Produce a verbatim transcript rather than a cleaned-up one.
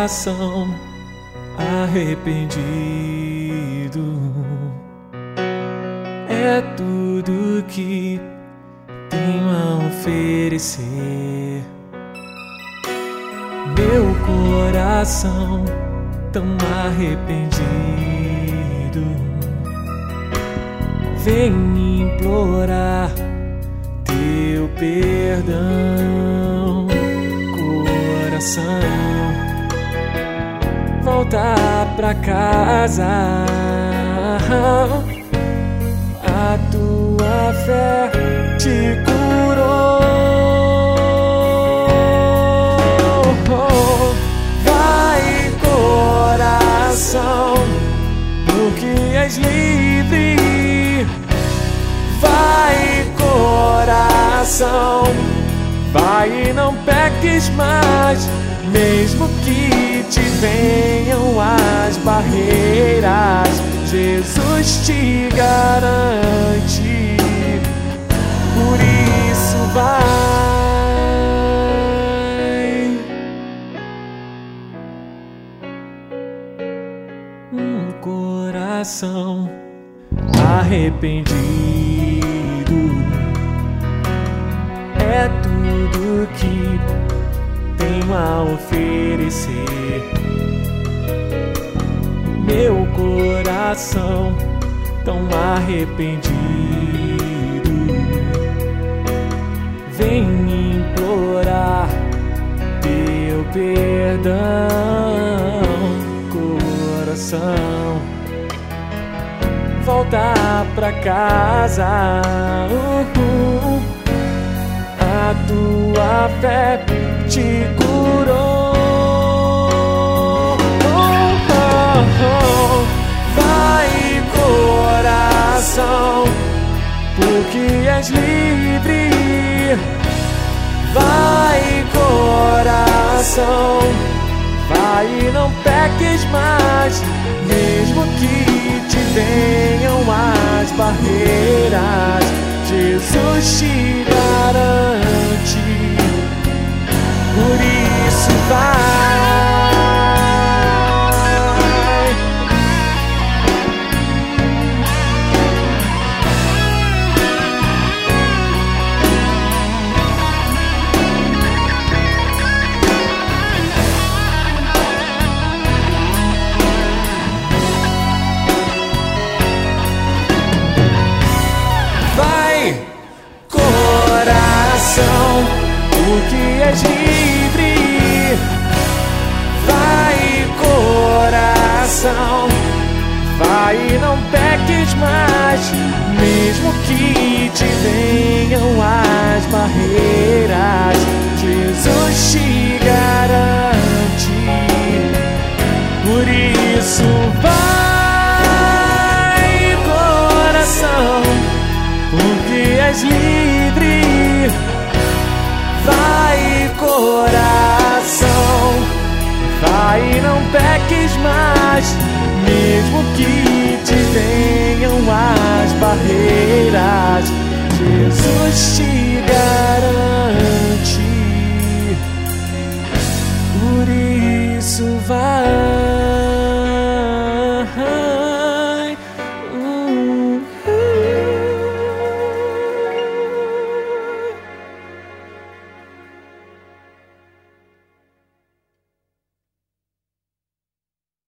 coração arrependido é tudo que tenho a oferecer. Meu coração tão arrependido vem implorar teu perdão. Coração, volta pra casa. A tua fé te curou. Vai, coração, porque és livre. Vai, coração, vai e não peques mais, mesmo que te venham as barreiras. Jesus te garante, por isso vai. Um coração arrependido é tudo que tenho a oferecer. Meu coração tão arrependido vem implorar teu perdão. Coração, volta pra casa. Uhul. A tua fé te curou. Vai, coração, porque és livre. Vai, coração, vai e não peques mais, mesmo que te venham as barreiras. Jesus te garante, por isso vai. Porque és livre. Vai, coração, vai e não peques mais, mesmo que te venham as barreiras. Jesus te garante, por isso vai, coração, porque és livre. Vai, coração, vai e não peques mais, mesmo que te venham as barreiras. Jesus te garante, por isso vai.